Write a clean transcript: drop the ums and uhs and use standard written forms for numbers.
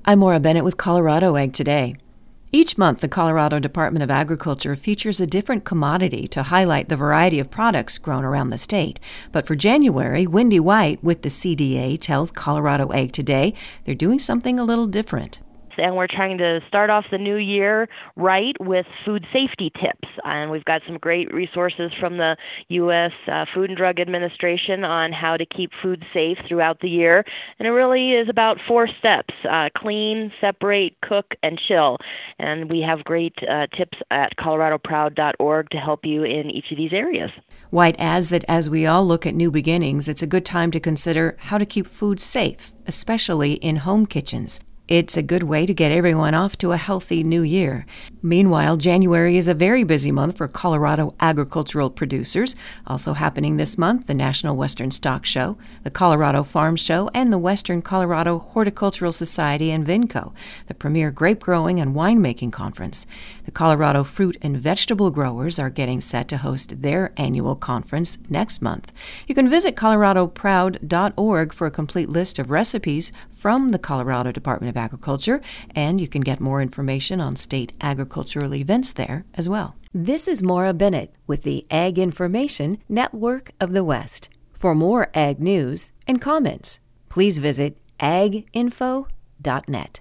I'm Maura Bennett with Colorado Ag Today. Each month, the Colorado Department of Agriculture features a different commodity to highlight the variety of products grown around the state. But for January, Wendy White with the CDA tells Colorado Ag Today they're doing something a little different. And we're trying to start off the new year right with food safety tips. And we've got some great resources from the U.S. Food and Drug Administration on how to keep food safe throughout the year. And it really is about 4 steps: clean, separate, cook, and chill. And we have great tips at coloradoproud.org to help you in each of these areas. White adds that as we all look at new beginnings, it's a good time to consider how to keep food safe, especially in home kitchens. It's a good way to get everyone off to a healthy new year. Meanwhile, January is a very busy month for Colorado agricultural producers. Also happening this month, the National Western Stock Show, the Colorado Farm Show, and the Western Colorado Horticultural Society and Vinco, the premier grape growing and winemaking conference. The Colorado fruit and vegetable growers are getting set to host their annual conference next month. You can visit coloradoproud.org for a complete list of recipes from the Colorado Department of Agriculture, and you can get more information on state agricultural events there as well. This is Maura Bennett with the Ag Information Network of the West. For more ag news and comments, please visit aginfo.net.